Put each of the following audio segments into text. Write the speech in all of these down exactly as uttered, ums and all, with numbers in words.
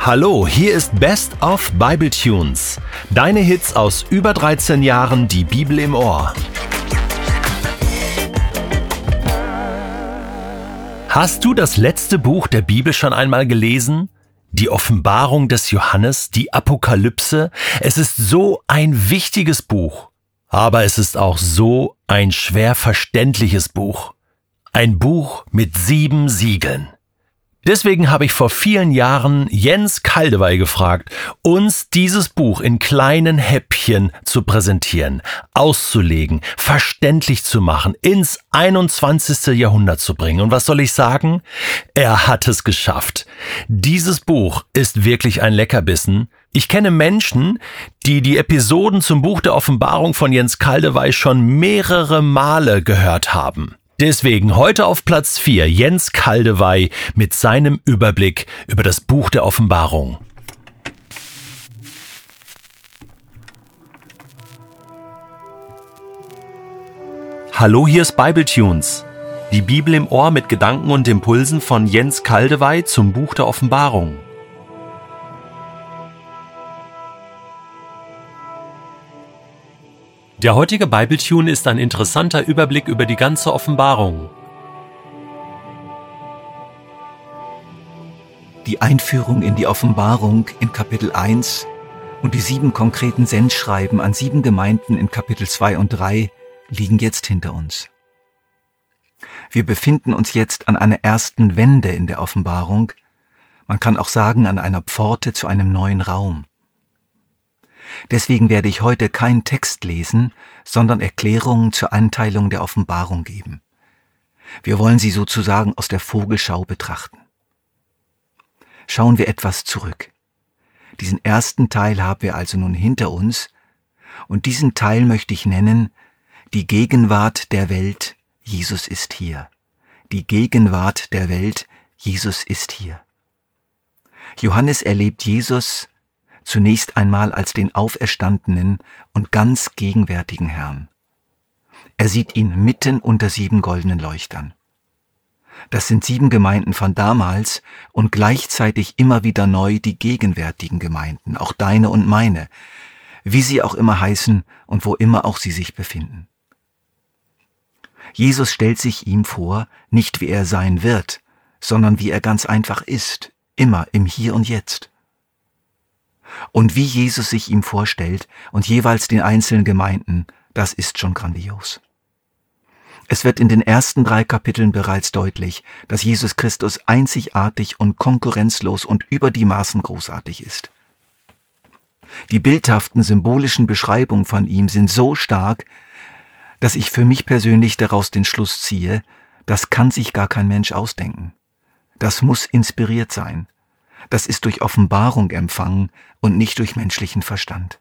Hallo, hier ist Best of Bible Tunes. Deine Hits aus über dreizehn Jahren, die Bibel im Ohr. Hast du das letzte Buch der Bibel schon einmal gelesen? Die Offenbarung des Johannes, die Apokalypse? Es ist so ein wichtiges Buch. Aber es ist auch so ein schwer verständliches Buch. Ein Buch mit sieben Siegeln. Deswegen habe ich vor vielen Jahren Jens Kaldewey gefragt, uns dieses Buch in kleinen Häppchen zu präsentieren, auszulegen, verständlich zu machen, ins einundzwanzigste Jahrhundert zu bringen. Und was soll ich sagen? Er hat es geschafft. Dieses Buch ist wirklich ein Leckerbissen. Ich kenne Menschen, die die Episoden zum Buch der Offenbarung von Jens Kaldewey schon mehrere Male gehört haben. Deswegen heute auf Platz vier Jens Kaldewey mit seinem Überblick über das Buch der Offenbarung. Hallo, hier ist Bible Tunes. Die Bibel im Ohr mit Gedanken und Impulsen von Jens Kaldewey zum Buch der Offenbarung. Der heutige Bible-Tune ist ein interessanter Überblick über die ganze Offenbarung. Die Einführung in die Offenbarung in Kapitel eins und die sieben konkreten Sendschreiben an sieben Gemeinden in Kapitel zwei und drei liegen jetzt hinter uns. Wir befinden uns jetzt an einer ersten Wende in der Offenbarung. Man kann auch sagen, an einer Pforte zu einem neuen Raum. Deswegen werde ich heute keinen Text lesen, sondern Erklärungen zur Einteilung der Offenbarung geben. Wir wollen sie sozusagen aus der Vogelschau betrachten. Schauen wir etwas zurück. Diesen ersten Teil haben wir also nun hinter uns, und diesen Teil möchte ich nennen, die Gegenwart der Welt, Jesus ist hier. Die Gegenwart der Welt, Jesus ist hier. Johannes erlebt Jesus zunächst einmal als den auferstandenen und ganz gegenwärtigen Herrn. Er sieht ihn mitten unter sieben goldenen Leuchtern. Das sind sieben Gemeinden von damals und gleichzeitig immer wieder neu die gegenwärtigen Gemeinden, auch deine und meine, wie sie auch immer heißen und wo immer auch sie sich befinden. Jesus stellt sich ihm vor, nicht wie er sein wird, sondern wie er ganz einfach ist, immer im Hier und Jetzt. Und wie Jesus sich ihm vorstellt und jeweils den einzelnen Gemeinden, das ist schon grandios. Es wird in den ersten drei Kapiteln bereits deutlich, dass Jesus Christus einzigartig und konkurrenzlos und über die Maßen großartig ist. Die bildhaften, symbolischen Beschreibungen von ihm sind so stark, dass ich für mich persönlich daraus den Schluss ziehe, das kann sich gar kein Mensch ausdenken. Das muss inspiriert sein. Das ist durch Offenbarung empfangen und nicht durch menschlichen Verstand.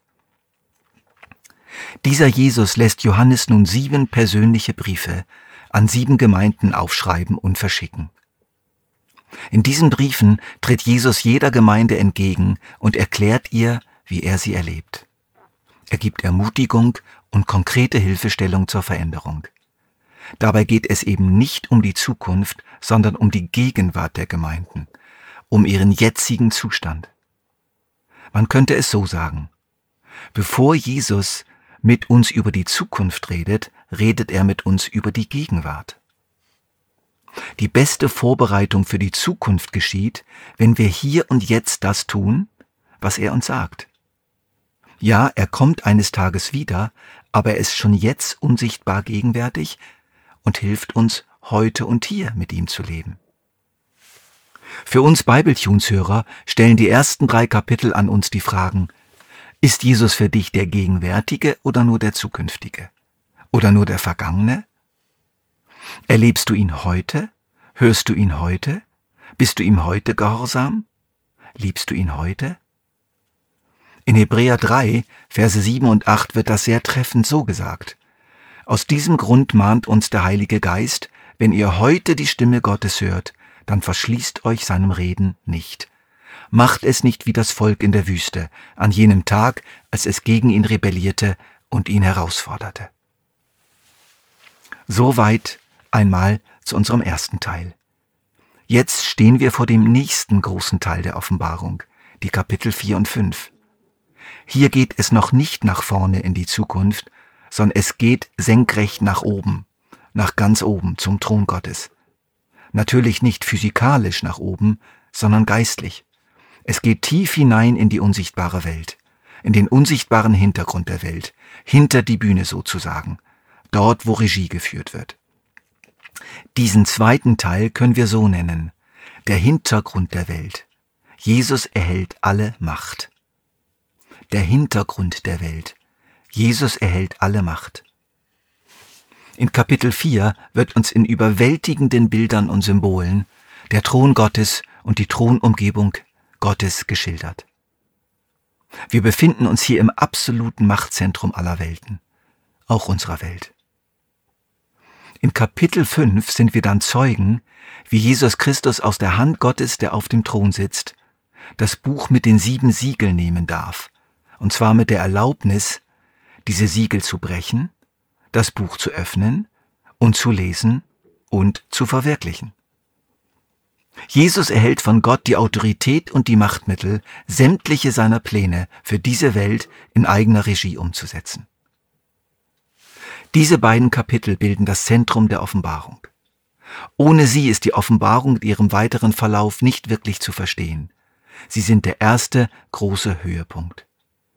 Dieser Jesus lässt Johannes nun sieben persönliche Briefe an sieben Gemeinden aufschreiben und verschicken. In diesen Briefen tritt Jesus jeder Gemeinde entgegen und erklärt ihr, wie er sie erlebt. Er gibt Ermutigung und konkrete Hilfestellung zur Veränderung. Dabei geht es eben nicht um die Zukunft, sondern um die Gegenwart der Gemeinden, um ihren jetzigen Zustand. Man könnte es so sagen: Bevor Jesus mit uns über die Zukunft redet, redet er mit uns über die Gegenwart. Die beste Vorbereitung für die Zukunft geschieht, wenn wir hier und jetzt das tun, was er uns sagt. Ja, er kommt eines Tages wieder, aber er ist schon jetzt unsichtbar gegenwärtig und hilft uns, heute und hier mit ihm zu leben. Für uns Bible-Tunes-Hörer stellen die ersten drei Kapitel an uns die Fragen: Ist Jesus für dich der Gegenwärtige oder nur der Zukünftige? Oder nur der Vergangene? Erlebst du ihn heute? Hörst du ihn heute? Bist du ihm heute gehorsam? Liebst du ihn heute? In Hebräer drei, Verse sieben und acht wird das sehr treffend so gesagt: Aus diesem Grund mahnt uns der Heilige Geist, wenn ihr heute die Stimme Gottes hört, dann verschließt euch seinem Reden nicht. Macht es nicht wie das Volk in der Wüste, an jenem Tag, als es gegen ihn rebellierte und ihn herausforderte. Soweit einmal zu unserem ersten Teil. Jetzt stehen wir vor dem nächsten großen Teil der Offenbarung, die Kapitel vier und fünf. Hier geht es noch nicht nach vorne in die Zukunft, sondern es geht senkrecht nach oben, nach ganz oben zum Thron Gottes. Natürlich nicht physikalisch nach oben, sondern geistlich. Es geht tief hinein in die unsichtbare Welt, in den unsichtbaren Hintergrund der Welt, hinter die Bühne sozusagen, dort wo Regie geführt wird. Diesen zweiten Teil können wir so nennen: der Hintergrund der Welt. Jesus erhält alle Macht. Der Hintergrund der Welt. Jesus erhält alle Macht. In Kapitel vier wird uns in überwältigenden Bildern und Symbolen der Thron Gottes und die Thronumgebung Gottes geschildert. Wir befinden uns hier im absoluten Machtzentrum aller Welten, auch unserer Welt. In Kapitel fünf sind wir dann Zeugen, wie Jesus Christus aus der Hand Gottes, der auf dem Thron sitzt, das Buch mit den sieben Siegeln nehmen darf, und zwar mit der Erlaubnis, diese Siegel zu brechen, das Buch zu öffnen und zu lesen und zu verwirklichen. Jesus erhält von Gott die Autorität und die Machtmittel, sämtliche seiner Pläne für diese Welt in eigener Regie umzusetzen. Diese beiden Kapitel bilden das Zentrum der Offenbarung. Ohne sie ist die Offenbarung mit ihrem weiteren Verlauf nicht wirklich zu verstehen. Sie sind der erste große Höhepunkt.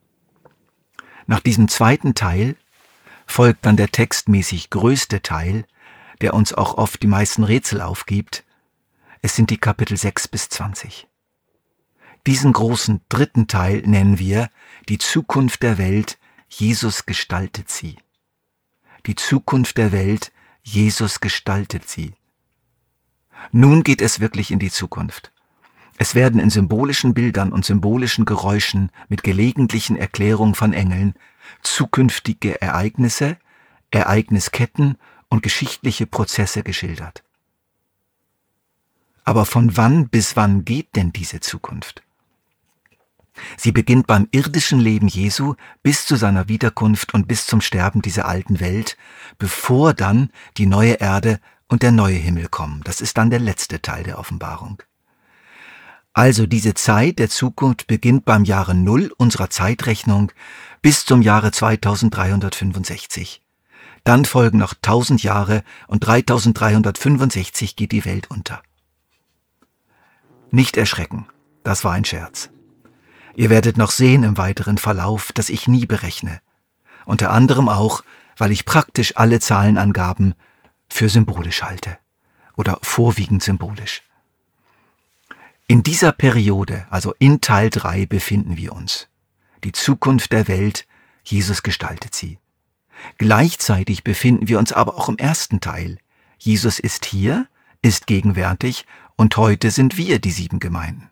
Nach diesem zweiten Teil folgt dann der textmäßig größte Teil, der uns auch oft die meisten Rätsel aufgibt. Es sind die Kapitel sechs bis zwanzig. Diesen großen dritten Teil nennen wir die Zukunft der Welt, Jesus gestaltet sie. Die Zukunft der Welt, Jesus gestaltet sie. Nun geht es wirklich in die Zukunft. Es werden in symbolischen Bildern und symbolischen Geräuschen mit gelegentlichen Erklärungen von Engeln zukünftige Ereignisse, Ereignisketten und geschichtliche Prozesse geschildert. Aber von wann bis wann geht denn diese Zukunft? Sie beginnt beim irdischen Leben Jesu bis zu seiner Wiederkunft und bis zum Sterben dieser alten Welt, bevor dann die neue Erde und der neue Himmel kommen. Das ist dann der letzte Teil der Offenbarung. Also diese Zeit der Zukunft beginnt beim Jahre Null unserer Zeitrechnung bis zum Jahre zweitausenddreihundertfünfundsechzig. Dann folgen noch tausend Jahre und dreitausenddreihundertfünfundsechzig geht die Welt unter. Nicht erschrecken, das war ein Scherz. Ihr werdet noch sehen im weiteren Verlauf, dass ich nie berechne. Unter anderem auch, weil ich praktisch alle Zahlenangaben für symbolisch halte oder vorwiegend symbolisch. In dieser Periode, also in Teil drei, befinden wir uns. Die Zukunft der Welt, Jesus gestaltet sie. Gleichzeitig befinden wir uns aber auch im ersten Teil. Jesus ist hier, ist gegenwärtig und heute sind wir die sieben Gemeinden.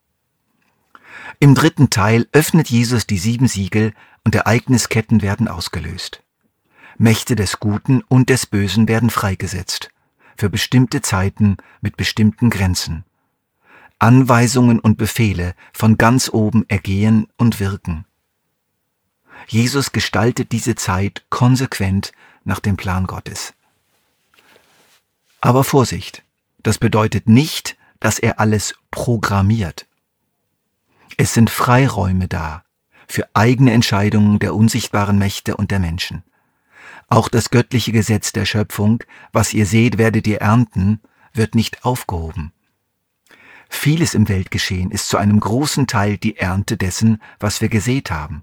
Im dritten Teil öffnet Jesus die sieben Siegel und Ereignisketten werden ausgelöst. Mächte des Guten und des Bösen werden freigesetzt, für bestimmte Zeiten mit bestimmten Grenzen. Anweisungen und Befehle von ganz oben ergehen und wirken. Jesus gestaltet diese Zeit konsequent nach dem Plan Gottes. Aber Vorsicht, das bedeutet nicht, dass er alles programmiert. Es sind Freiräume da für eigene Entscheidungen der unsichtbaren Mächte und der Menschen. Auch das göttliche Gesetz der Schöpfung, was ihr seht, werdet ihr ernten, wird nicht aufgehoben. Vieles im Weltgeschehen ist zu einem großen Teil die Ernte dessen, was wir gesät haben.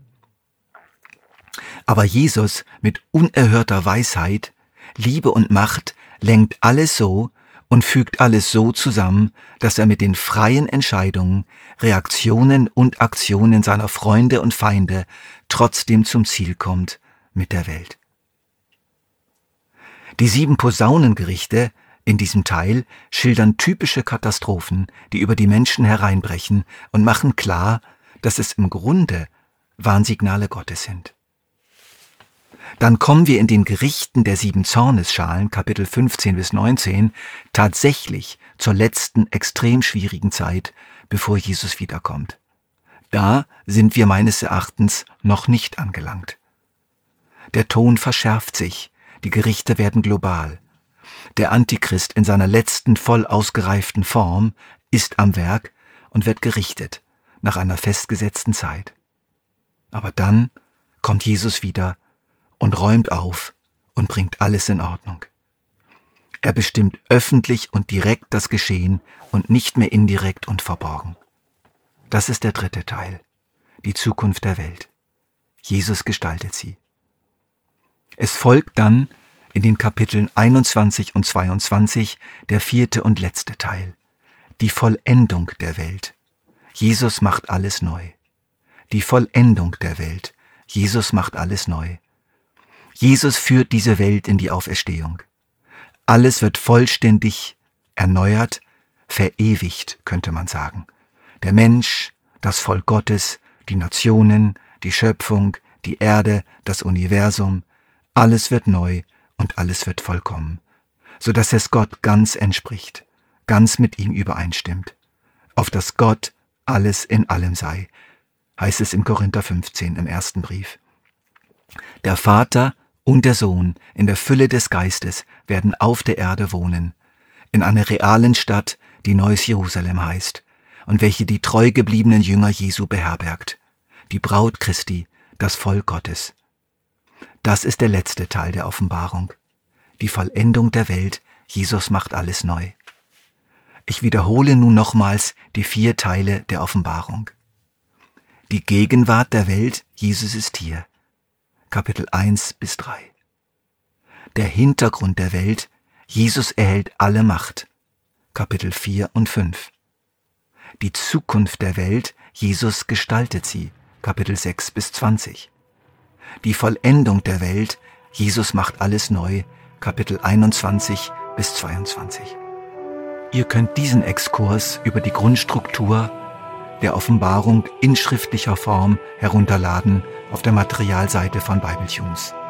Aber Jesus mit unerhörter Weisheit, Liebe und Macht lenkt alles so und fügt alles so zusammen, dass er mit den freien Entscheidungen, Reaktionen und Aktionen seiner Freunde und Feinde trotzdem zum Ziel kommt mit der Welt. Die sieben Posaunengerichte in diesem Teil schildern typische Katastrophen, die über die Menschen hereinbrechen und machen klar, dass es im Grunde Warnsignale Gottes sind. Dann kommen wir in den Gerichten der sieben Zornesschalen, Kapitel fünfzehn bis neunzehn, tatsächlich zur letzten extrem schwierigen Zeit, bevor Jesus wiederkommt. Da sind wir meines Erachtens noch nicht angelangt. Der Ton verschärft sich, die Gerichte werden global. Der Antichrist in seiner letzten voll ausgereiften Form ist am Werk und wird gerichtet, nach einer festgesetzten Zeit. Aber dann kommt Jesus wieder und räumt auf und bringt alles in Ordnung. Er bestimmt öffentlich und direkt das Geschehen und nicht mehr indirekt und verborgen. Das ist der dritte Teil, die Zukunft der Welt. Jesus gestaltet sie. Es folgt dann in den Kapiteln einundzwanzig und zweiundzwanzig der vierte und letzte Teil, die Vollendung der Welt. Jesus macht alles neu. Die Vollendung der Welt. Jesus macht alles neu. Jesus führt diese Welt in die Auferstehung. Alles wird vollständig erneuert, verewigt, könnte man sagen. Der Mensch, das Volk Gottes, die Nationen, die Schöpfung, die Erde, das Universum, alles wird neu und alles wird vollkommen, so dass es Gott ganz entspricht, ganz mit ihm übereinstimmt, auf dass Gott alles in allem sei, heißt es im Korinther fünfzehn im ersten Brief. Der Vater und der Sohn in der Fülle des Geistes werden auf der Erde wohnen, in einer realen Stadt, die Neues Jerusalem heißt und welche die treu gebliebenen Jünger Jesu beherbergt, die Braut Christi, das Volk Gottes. Das ist der letzte Teil der Offenbarung, die Vollendung der Welt. Jesus macht alles neu. Ich wiederhole nun nochmals die vier Teile der Offenbarung. Die Gegenwart der Welt, Jesus ist hier, Kapitel eins bis drei. Der Hintergrund der Welt, Jesus erhält alle Macht, Kapitel vier und fünf. Die Zukunft der Welt, Jesus gestaltet sie, Kapitel sechs bis zwanzig. Die Vollendung der Welt, Jesus macht alles neu, Kapitel einundzwanzig bis zweiundzwanzig. Ihr könnt diesen Exkurs über die Grundstruktur der Offenbarung in schriftlicher Form herunterladen auf der Materialseite von BibleTunes.